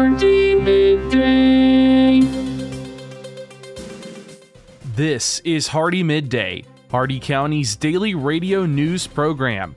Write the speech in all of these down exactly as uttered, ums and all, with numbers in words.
Hardee Midday. This is Hardee Midday, Hardee County's daily radio news program.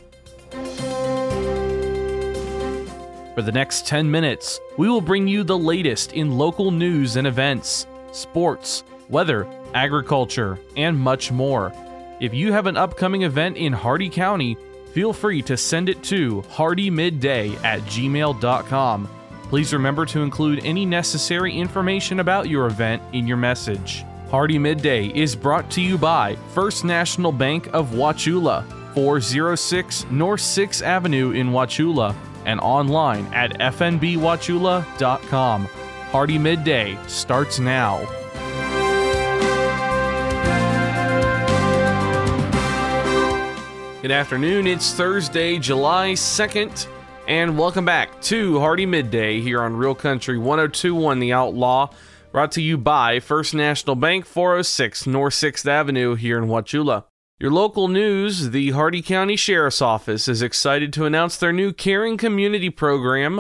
For the next ten minutes, we will bring you the latest in local news and events, sports, weather, agriculture, and much more. If you have an upcoming event in Hardee County, feel free to send it to hardee midday at gmail dot com. Please remember to include any necessary information about your event in your message. Hardee Midday is brought to you by First National Bank of Wauchula, four oh six North sixth Avenue in Wauchula, and online at f n b wauchula dot com. Hardee Midday starts now. Good afternoon, it's Thursday, July second, and welcome back to Hardee Midday here on Real Country one oh two point one The Outlaw, brought to you by First National Bank, four oh six North sixth Avenue here in Wauchula. Your local news, the Hardee County Sheriff's Office is excited to announce their new Caring Community Program,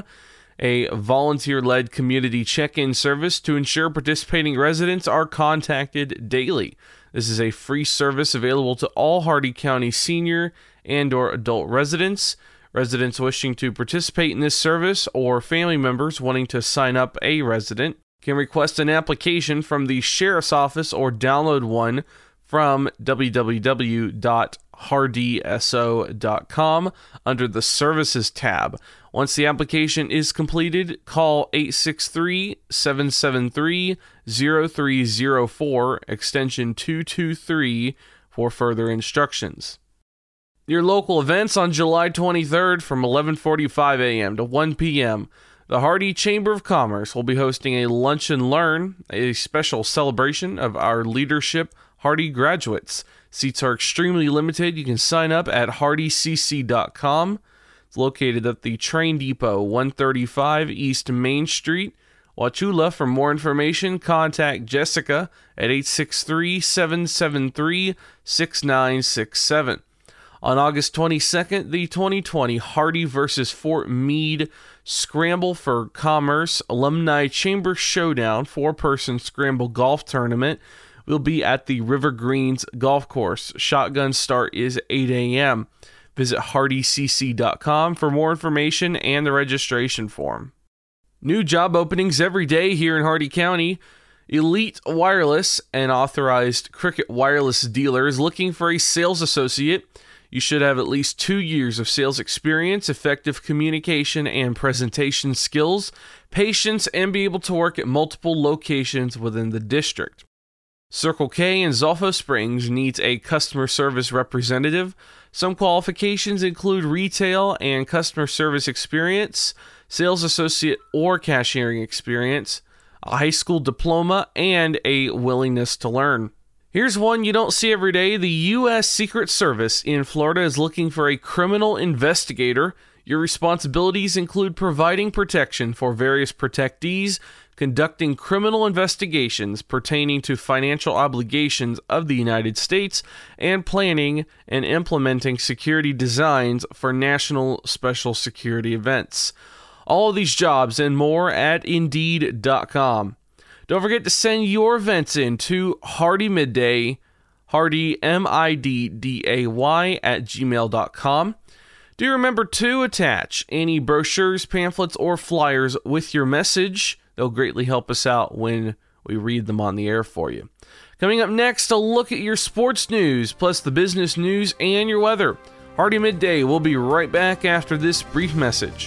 a volunteer-led community check-in service to ensure participating residents are contacted daily. This is a free service available to all Hardee County senior and or adult residents. Residents wishing to participate in this service or family members wanting to sign up a resident can request an application from the Sheriff's Office or download one from w w w dot hardee s o dot com under the Services tab. Once the application is completed, call eight six three, seven seven three, zero three zero four, extension two two three, for further instructions. Your local events on July twenty-third from eleven forty-five a.m. to one p.m. The Hardee Chamber of Commerce will be hosting a Lunch and Learn, a special celebration of our leadership Hardee graduates. Seats are extremely limited. You can sign up at hardee c c dot com. It's located at the Train Depot, one thirty-five East Main Street, Wauchula. For more information, contact Jessica at eight six three, seven seven three, six nine six seven. On August twenty-second, the twenty twenty Hardee versus Fort Meade Scramble for Commerce Alumni Chamber Showdown four-person scramble golf tournament will be at the River Greens Golf Course. Shotgun start is eight a.m. Visit hardee c c dot com for more information and the registration form. New job openings every day here in Hardee County. Elite Wireless, an authorized Cricket Wireless dealer, is looking for a sales associate. You should have at least two years of sales experience, effective communication and presentation skills, patience, and be able to work at multiple locations within the district. Circle K in Zolfo Springs needs a customer service representative. Some qualifications include retail and customer service experience, sales associate or cashiering experience, a high school diploma, and a willingness to learn. Here's one you don't see every day. The U S Secret Service in Florida is looking for a criminal investigator. Your responsibilities include providing protection for various protectees, conducting criminal investigations pertaining to financial obligations of the United States, and planning and implementing security designs for national special security events. All of these jobs and more at indeed dot com. Don't forget to send your events in to Hardee Midday, Hardee, M I D D A Y, at gmail dot com. Do remember to attach any brochures, pamphlets, or flyers with your message. They'll greatly help us out when we read them on the air for you. Coming up next, a look at your sports news, plus the business news and your weather. Hardee Midday will be right back after this brief message.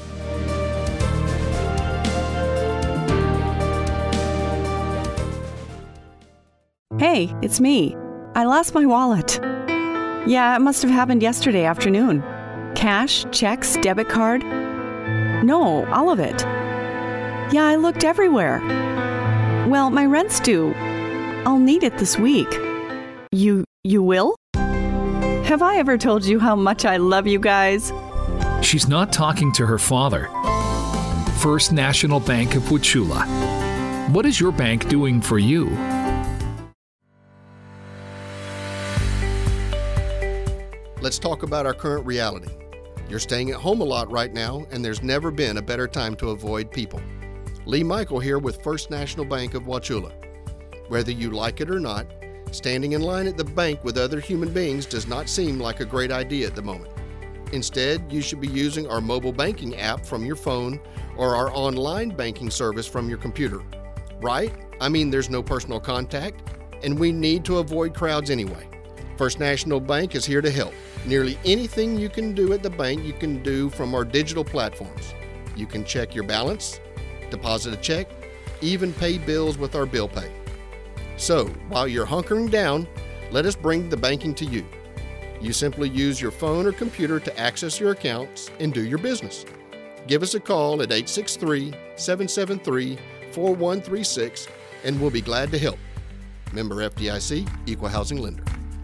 Hey, it's me. I lost my wallet. Yeah, it must have happened yesterday afternoon. Cash, checks, debit card. No, all of it. Yeah, I looked everywhere. Well, my rent's due. I'll need it this week. You, you will? Have I ever told you how much I love you guys? She's not talking to her father. First National Bank of Wauchula. What is your bank doing for you? Let's talk about our current reality. You're staying at home a lot right now, and there's never been a better time to avoid people. Lee Michael here with First National Bank of Wauchula. Whether you like it or not, standing in line at the bank with other human beings does not seem like a great idea at the moment. Instead, you should be using our mobile banking app from your phone or our online banking service from your computer. Right? I mean, there's no personal contact, and we need to avoid crowds anyway. First National Bank is here to help. Nearly anything you can do at the bank, you can do from our digital platforms. You can check your balance, deposit a check, even pay bills with our bill pay. So, while you're hunkering down, let us bring the banking to you. You simply use your phone or computer to access your accounts and do your business. Give us a call at eight six three, seven seven three, four one three six and we'll be glad to help. Member F D I C, Equal Housing Lender.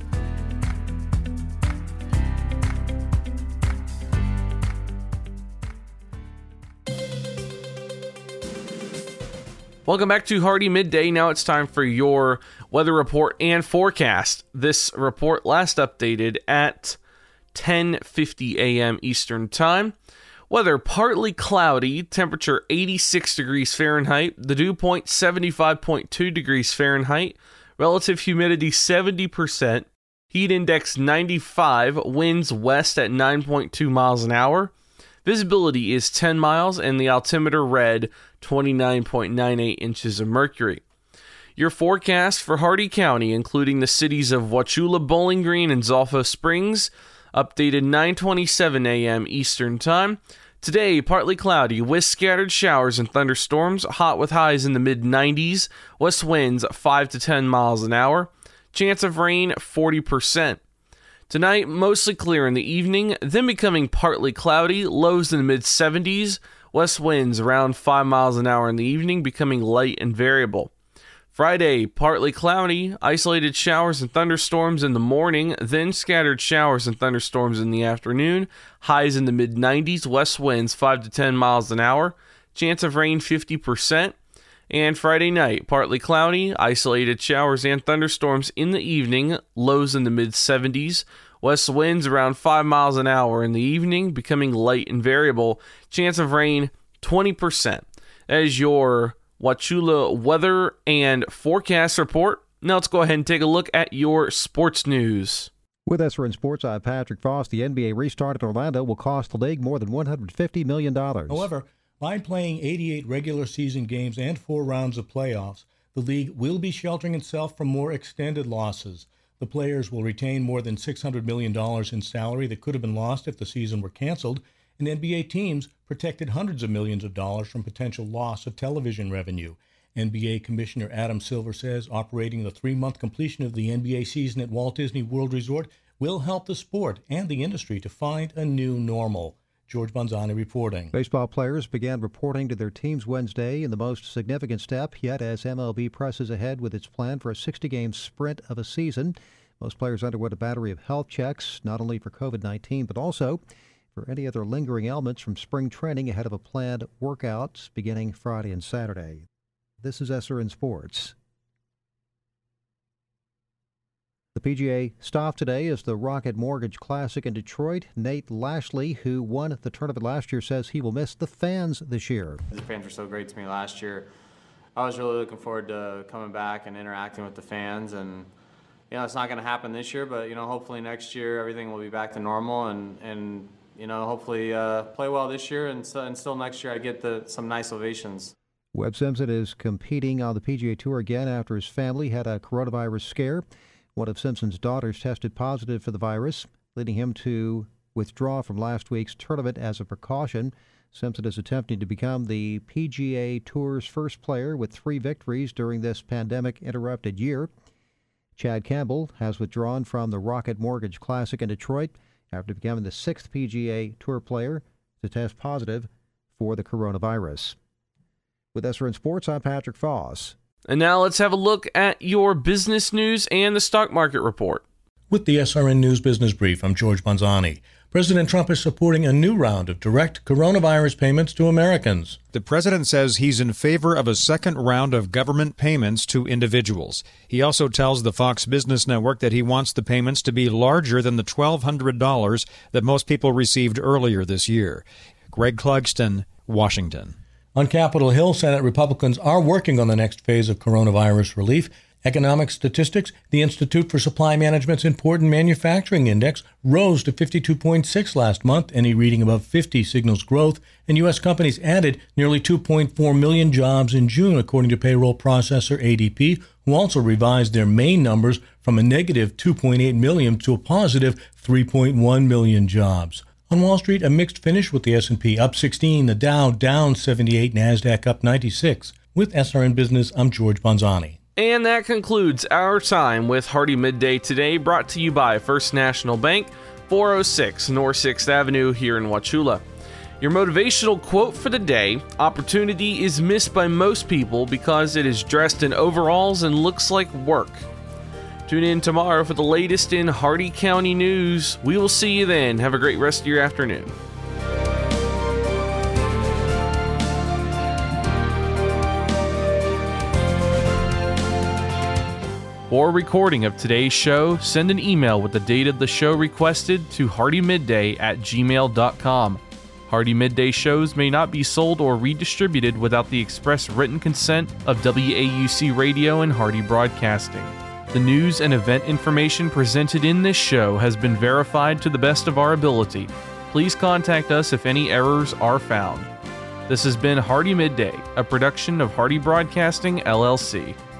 Welcome back to Hardee Midday. Now it's time for your weather report and forecast. This report last updated at ten fifty a.m. Eastern Time. Weather partly cloudy, temperature eighty-six degrees Fahrenheit, the dew point seventy-five point two degrees Fahrenheit, relative humidity seventy percent, heat index ninety-five, winds west at nine point two miles an hour. Visibility is ten miles and the altimeter read twenty-nine point nine eight inches of mercury. Your forecast for Hardee County, including the cities of Wauchula, Bowling Green, and Zolfo Springs, updated nine twenty-seven a.m. Eastern Time. Today, partly cloudy with scattered showers and thunderstorms, hot with highs in the mid nineties, west winds five to ten miles an hour, chance of rain forty percent. Tonight, mostly clear in the evening, then becoming partly cloudy, lows in the mid seventies, west winds around five miles an hour in the evening, becoming light and variable. Friday, partly cloudy, isolated showers and thunderstorms in the morning, then scattered showers and thunderstorms in the afternoon, highs in the mid nineties, west winds five to ten miles an hour, chance of rain fifty percent. And Friday night, partly cloudy, isolated showers and thunderstorms in the evening, lows in the mid seventies, west winds around five miles an hour in the evening, becoming light and variable, chance of rain twenty percent. That is your Wauchula weather and forecast report. Now let's go ahead and take a look at your sports news. With S R N Sports, I'm Patrick Foss. The N B A restart in Orlando will cost the league more than one hundred fifty million dollars. However, by playing eighty-eight regular season games and four rounds of playoffs, the league will be sheltering itself from more extended losses. The players will retain more than six hundred million dollars in salary that could have been lost if the season were canceled, and N B A teams protected hundreds of millions of dollars from potential loss of television revenue. N B A Commissioner Adam Silver says operating the three-month completion of the N B A season at Walt Disney World Resort will help the sport and the industry to find a new normal. George Bonzani reporting. Baseball players began reporting to their teams Wednesday in the most significant step yet as M L B presses ahead with its plan for a sixty-game sprint of a season. Most players underwent a battery of health checks, not only for covid nineteen, but also for any other lingering ailments from spring training ahead of a planned workouts beginning Friday and Saturday. This is S R N Sports. The P G A stop today is the Rocket Mortgage Classic in Detroit. Nate Lashley, who won the tournament last year, says he will miss the fans this year. The fans were so great to me last year. I was really looking forward to coming back and interacting with the fans. And, you know, it's not going to happen this year, but, you know, hopefully next year everything will be back to normal and, and you know, hopefully uh, play well this year. And, so, and still next year I get the, some nice ovations. Webb Simpson is competing on the P G A Tour again after his family had a coronavirus scare. One of Simpson's daughters tested positive for the virus, leading him to withdraw from last week's tournament as a precaution. Simpson is attempting to become the P G A Tour's first player with three victories during this pandemic-interrupted year. Chad Campbell has withdrawn from the Rocket Mortgage Classic in Detroit after becoming the sixth P G A Tour player to test positive for the coronavirus. With S R N Sports, I'm Patrick Foss. And now let's have a look at your business news and the stock market report. With the S R N News Business Brief, I'm George Bonzani. President Trump is supporting a new round of direct coronavirus payments to Americans. The president says he's in favor of a second round of government payments to individuals. He also tells the Fox Business Network that he wants the payments to be larger than the twelve hundred dollars that most people received earlier this year. Greg Clugston, Washington. On Capitol Hill, Senate Republicans are working on the next phase of coronavirus relief. Economic statistics, the Institute for Supply Management's Important Manufacturing Index rose to fifty-two point six last month. Any reading above fifty signals growth, and U S companies added nearly two point four million jobs in June, according to payroll processor A D P, who also revised their May numbers from a negative two point eight million to a positive three point one million jobs. On Wall Street, a mixed finish with the S and P up sixteen, the Dow down seventy-eight, NASDAQ up ninety-six. With S R N Business, I'm George Bonzani. And that concludes our time with Hardee Midday today, brought to you by First National Bank, four oh six North sixth Avenue here in Wauchula. Your motivational quote for the day: opportunity is missed by most people because it is dressed in overalls and looks like work. Tune in tomorrow for the latest in Hardee County news. We will see you then. Have a great rest of your afternoon. For a recording of today's show, send an email with the date of the show requested to hardymidday at gmail dot com. Hardee Midday shows may not be sold or redistributed without the express written consent of W A U C Radio and Hardee Broadcasting. The news and event information presented in this show has been verified to the best of our ability. Please contact us if any errors are found. This has been Hardee Midday, a production of Hardee Broadcasting, L L C.